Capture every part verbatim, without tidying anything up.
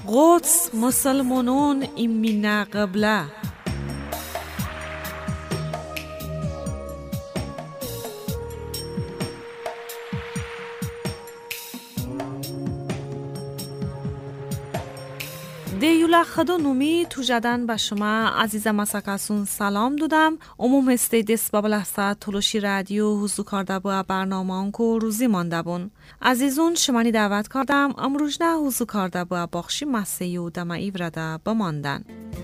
قدس مسلمانون ایمین قبله. دیولا خدا نومی تو جدن به شما عزیزم مساکسون سلام دودم. عموم استی دست با بلحظه تلوشی رادیو حضو کرده با برنامه انکو روزی مانده بون. عزیزون شمانی دعوت کردم امروز نه حضو کرده با بخشی مسیح و دم ایورده بماندن.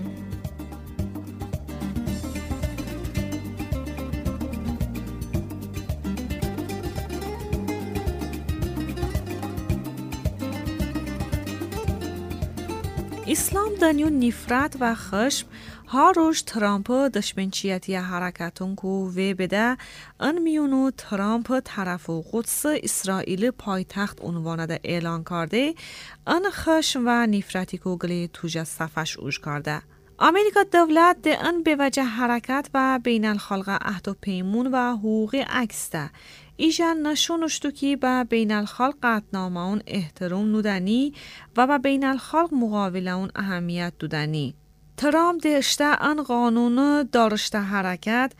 اسلام دنیو نفرت و خشم ها روش ترامپ دشمنچیتی حرکتون کو و بده ان میونو ترامپ طرف و قدس اسرائیل پایتخت عنوانده اعلان کرده ان خشم و نفرتی کو گلی توجه صفش اوش کرده. امریکا دولت ده ان به وجه حرکت و بین الخلق عهد و پیمون و حقوق عکس ده ایجان نشونشتو که با بین الخلق قطنامه اون احترام نودنی و با بین الخلق مقابل اون اهمیت دودنی. ترامپ داشته ان قانون دارشته حرکت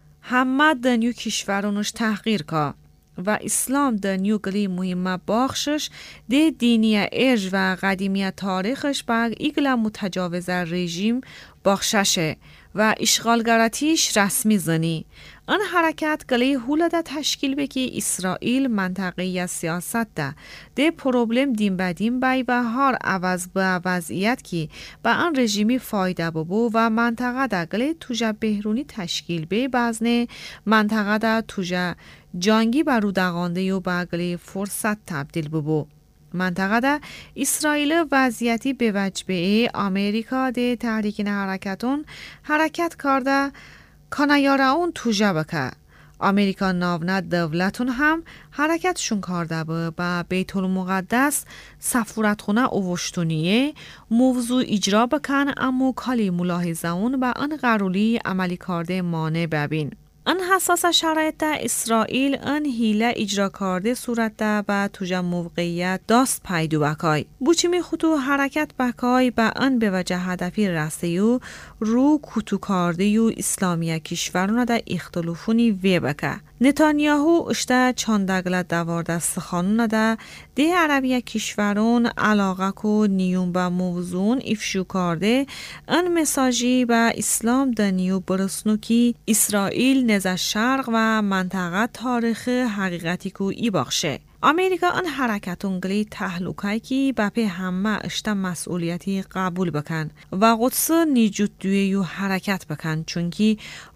همه دنیو کشورونش تحقیر که و اسلام دنیو گلی مهمه باخشش ده دینی ارج و قدیمی تاریخش با ایگل متجاوز رژیم باخششه و اشغالگراتیش رسمی زنی. آن حرکت گلی هولده تشکیل بکی اسرائیل منطقه سیاست ده ده پروبلم دیم با دیم بای و هر عوض به وضعیت کی با آن رژیمی فایده ببو و منطقه ده گلی توجه بهرونی تشکیل بی بازنه منطقه ده توجه جانگی برو دقانده و با گلی فرصت تبدیل ببو. منطقه ده اسرائیل وضعیتی به وجبه امریکا ده تحریک حرکتون حرکت کرده کانایاره اون توجه بکه. امریکا ناونا دولتون هم حرکتشون کرده با با بیت المقدس سفارتخونه اوشتونیه موضوع اجرا بکن اما کالی ملاحظه اون با ان قرولی عملی کرده مانع ببین. ان حساس شرایط ده اسرائیل ان هیله اجرا کرده صورت ده و توجه موقعیت داست پیدو بکای. بوچیمی خودو حرکت بکای با ان به وجه هدفی رسیو رو کتو کرده یو اسلامی کشورونه ده اختلافونی وی بکه. نتانیاهو اشته چاندگل دوارده سخانونه ده ده عربی کشورون علاقه کو نیون با موضوعون افشو کرده ان مساجی با اسلام دنیو برسنو کی اسرائیل نزد شرق و منطقه تاریخ حقیقتی کو ای باخشه. امریکا ان حرکتون گلی تحلوکایی که بپی همه اشته مسئولیتی قبول بکن و قدس نیجود دوی یو حرکت بکن چونکی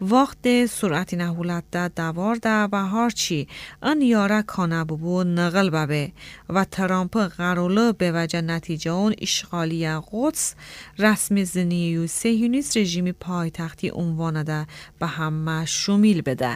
وقت سرعتی نهولت ده دوار ده و هرچی ان یاره کانه ببو نقل ببه و ترامپ قرولو به وجه نتیجه اون اشغالی قدس رسم زنی یو صهیونیست رژیمی پایتختی عنوانه ده به همه شمیل بده.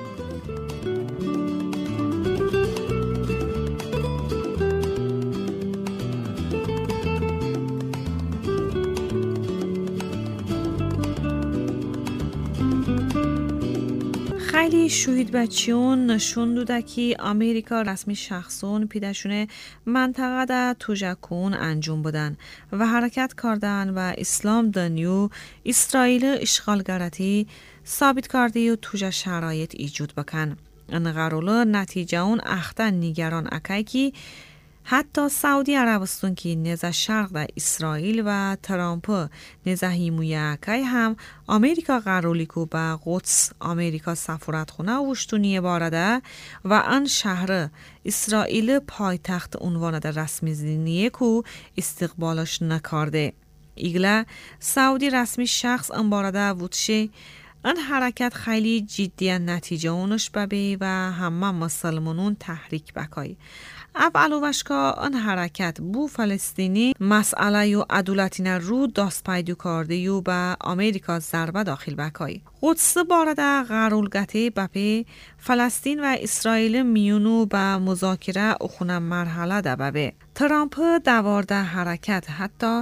خیلی شهید بچیون نشون دوده که امریکا رسمی شخصون پیدشونه منطقه ده توجه کن انجام بدن و حرکت کردن و اسلام دنیو اسرائیل اشغالگراتی ثابت کرده و توجه شرایط ایجاد بکن. ان قرولو نتیجه اون اختن نگران اکای که حتی سعودی عربستان که نزد شرق در اسرائیل و ترامپ نزد هیموی اکای هم امریکا قرولی کو با قدس امریکا سفارتخونه وشتونیه بارده و آن شهر اسرائیل پایتخت عنوانده رسمی زینیه کو استقبالش نکرده. ایگله سعودی رسمی شخص ان بارده وودشه ان حرکت خیلی جدی نتیجه اونش ببی و همه مسلمانون تحریک بکای. اول وشکا ان حرکت بو فلسطینی مسئله یو عدالتین رو داست پیدو کرده یو با امریکا ضربه داخل بکای. قدس بارده قرولگته بپی فلسطین و اسرائیل میونو با مذاکره اخونه مرحله ده ببه. ترامپ دوارده حرکت حتی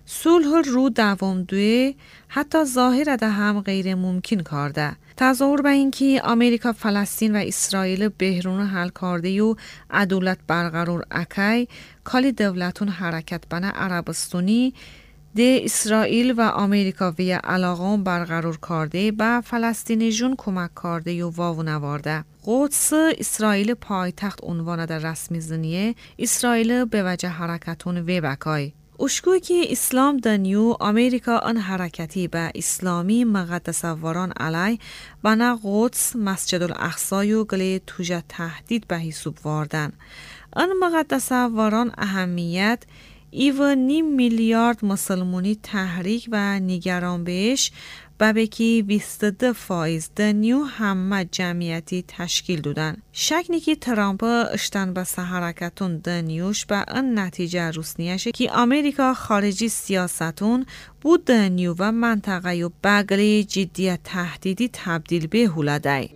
صلح رو دوام دوی حتی ظاهر ده هم غیر ممکن کرده. تظاهر به این که امریکا فلسطین و اسرائیل بهرون حل کرده و عدالت برقرار اکی کالی دولتون حرکت بنا عربستانی ده اسرائیل و امریکا وی علاقه برقرار کرده به فلسطینی جون کمک کرده و واو نوارده. قدس اسرائیل پایتخت عنوان در رسمی زنیه اسرائیل به وجه حرکتون وی بکای. اشکوی که اسلام دنیو امریکا ان حرکتی به اسلامی مقدسواران علی بنا قدس مسجد الاقصی و گلی توجه تهدید به حساب واردن. ان مقدسواران اهمیت ایو نیم میلیارد مسلمانی تحریک و نگران بهش و بکی بیست و دو فایز دنیو همه جمعیتی تشکیل دودن. شک که ترامپ اشتن به حرکتون دنیوش به ان نتیجه روسنیشه که امریکا خارجی سیاستون بود دنیو و منطقه و بگلی جدیت تهدیدی تبدیل به هولده.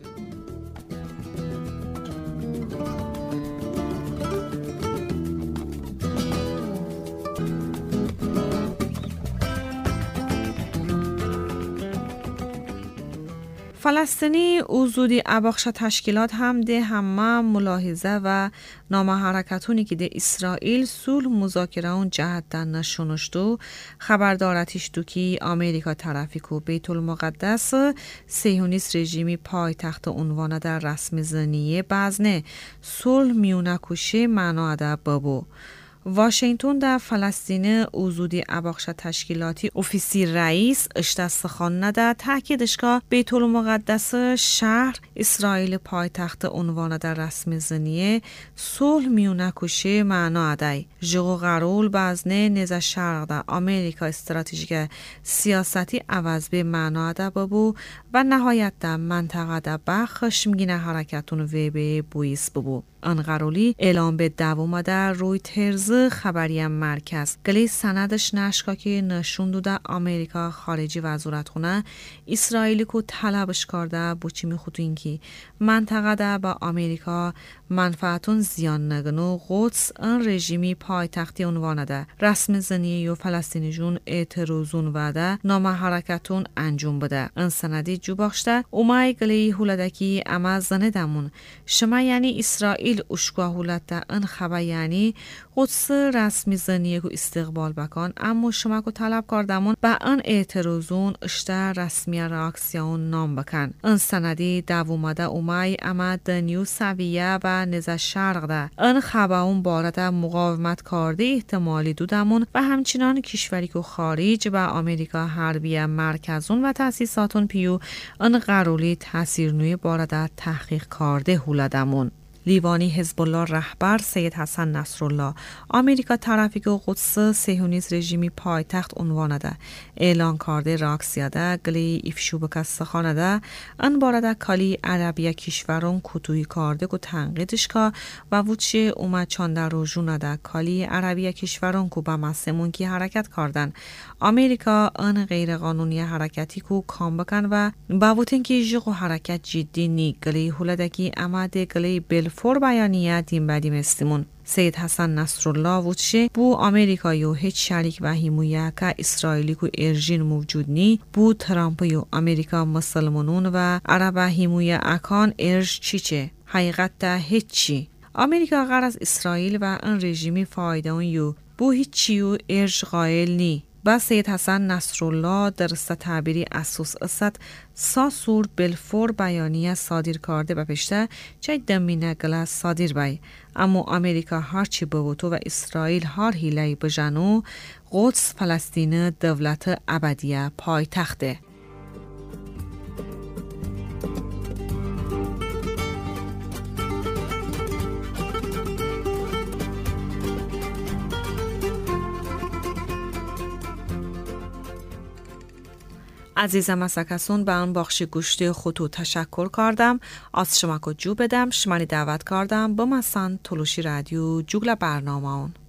فلسطینی وجودی اباخش تشکیلات هم ده همه ملاحظه و نامه حرکتونی که ده اسرائیل صلح مذاکره اون جهت دن نشونشتو خبردارتیش دو که امریکا طرفی کو بیت المقدس صهیونیست رژیمی پای تخت عنوان در رسم زنیه بزنه صلح میونکوشه معنا ده بابو. واشنگتن در فلسطین وجودی اباخش تشکیلاتی اوفیسی رئیس اشتستخان نده تاکیدش که بیت المقدس شهر اسرائیل پایتخت عنوان در رسم زنیه صلح میونکوشه معنا ادای جغو قرول بزنه نز شرق در امریکا استراتژیک سیاستی عوض به معنا ادا ببو و نهایت در منطقه در بخشمگین حرکتون وی به بویس ببو. انقرولی اعلام به دوام در رویترز خبری مرکز گلی سندش نشکا که نشون دوده امریکا خارجی وزارتخونه اسرائیلی کو طلبش کرده بوچی میخوتو اینکی منطقه ده با امریکا منفعتون زیان نگنو قدس ان رژیمی پای تختی عنوانه ده رسم زنیه و فلسطینی جون اعتراضون وده نام حرکتون انجام بده. ان سندی جو باخشته اومای گلی هولدکی اما زنه دمون شما یعنی اسرائیل اشکوا هولت ده ان خبه یعنی قدس رسمی زنیه کو استقبال بکن اما شما کو طلب کردمون با ان اعتراضون اشته رسمی راکسیون نام بکن. ان سندی دوومده اومای اما دنیو سویه و نزا شرق ده ان خبه اون بارد مقاومت کرده احتمالی دودمون و همچنان کشوری که خارج و امریکا حربی مرکزون و تاسیساتون پیو ان قرولی تاثیر نوی بارد تحقیق کرده هولدمون. لیوانی حزب الله رهبر سید حسن نصرالله امریکا طرفی که قدس صهیونیست رژیمی پایتخت عنوان ده اعلان کرده راکسیا ده گلی افشو بکست خانه ده ان بارده کالی عربی کشورون کتوی کرده که تنقیدش که و وچه اومد چانده رو جونه ده کالی عربی کشورون که به مسیمون کی حرکت کردن امریکا ان غیر قانونی حرکتی که کام بکن و با وطن که جغو حرکت جدی نی گلی هولدکی امده گلی بل فور بیانیه دیم بدیم استیمون. سید حسن نصرالله وچه بو امریکایو هیچ شریک و حمایه که اسرائیلی کو ارژین موجود نی بو ترامپیو امریکا مسلمانون و عرب حمایه اکان ارژ چیچه حقیقت ده هیچی امریکا غیر از اسرائیل و ان رژیمی فایده اون یو بو هیچیو ارژ قائل نی. با سید حسن نصرالله درست تعبیری اساس است ساسور بلفور بیانیه صادر کرده به پشته چه دمینه گله صادر بای اما امریکا هرچی بوتو و اسرائیل هر هیلهی بجنو قدس فلسطین دولت ابدیه پای تخته. عزیزم از کسون به اون بخش گوشتی خودتو تشکر کردم از شما که جو بدم شمانی دعوت کردم با مسان تلوشی رادیو جوگل برنامه اون